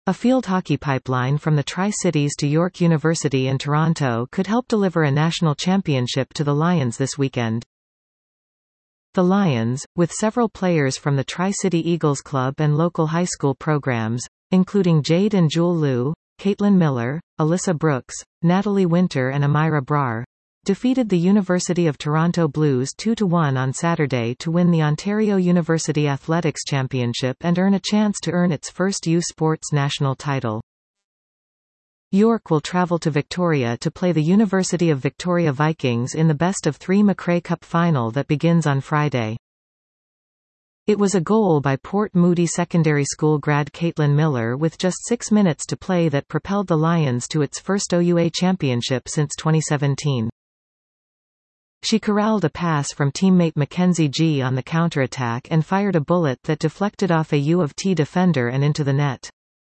A field hockey pipeline from the Tri-Cities to York University and Toronto could help deliver a national championship to the Lions this weekend. The Lions, with several players from the Tri-City Eagles Club and local high school programs, including Jade and Jewel Liu, Caitlin Miller, Alyssa Brooks, Natalie Winter and Amira Brar, defeated the University of Toronto Blues 2-1 on Saturday to win the Ontario University Athletics Championship and earn a chance to earn its first U Sports national title. York will travel to Victoria to play the University of Victoria Vikings in the best-of-3 McRae Cup final that begins on Friday. It was a goal by Port Moody Secondary School grad Caitlin Miller with just 6 minutes to play that propelled the Lions to its first OUA championship since 2017. She corralled a pass from teammate Mackenzie G on the counterattack and fired a bullet that deflected off a U of T defender and into the net.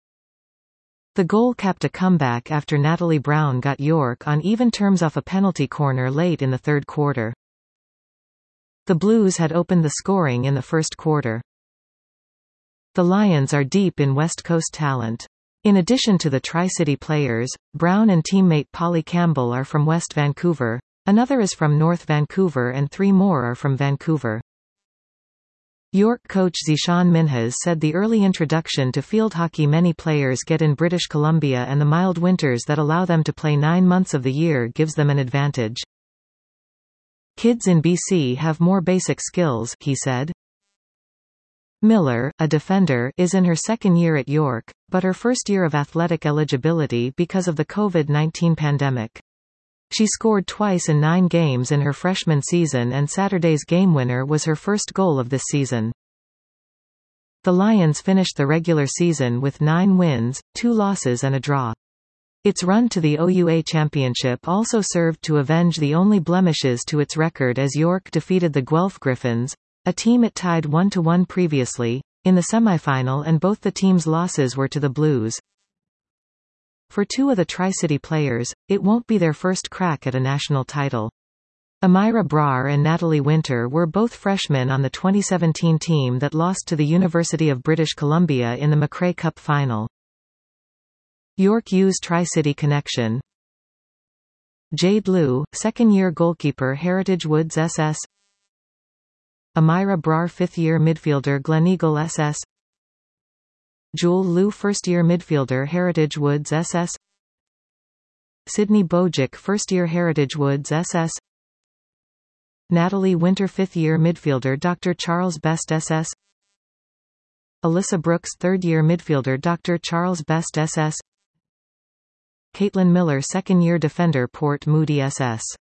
The goal capped a comeback after Natalie Brown got York on even terms off a penalty corner late in the third quarter. The Blues had opened the scoring in the first quarter. The Lions are deep in West Coast talent. In addition to the Tri-City players, Brown and teammate Polly Campbell are from West Vancouver, another is from North Vancouver and 3 more are from Vancouver. York coach Zishan Minhas said the early introduction to field hockey many players get in British Columbia and the mild winters that allow them to play 9 months of the year gives them an advantage. Kids in BC have more basic skills, he said. Miller, a defender, is in her second year at York, but her first year of athletic eligibility because of the COVID-19 pandemic. She scored twice in 9 games in her freshman season and Saturday's game winner was her first goal of this season. The Lions finished the regular season with 9 wins, 2 losses and a draw. Its run to the OUA Championship also served to avenge the only blemishes to its record as York defeated the Guelph Griffins, a team it tied 1-1 previously, in the semifinal, and both the teams' losses were to the Blues. For 2 of the Tri-City players, it won't be their first crack at a national title. Amira Brar and Natalie Winter were both freshmen on the 2017 team that lost to the University of British Columbia in the McRae Cup final. York U's Tri-City connection. Jade Liu, second-year goalkeeper Heritage Woods SS. Amira Brar, fifth-year midfielder Gleneagle SS. Jewel Liu, first-year midfielder Heritage Woods SS. Sydney Bojic, first-year Heritage Woods SS. Natalie Winter, fifth-year midfielder Dr. Charles Best SS. Alyssa Brooks, third-year midfielder Dr. Charles Best SS. Caitlin Miller, second-year defender Port Moody SS.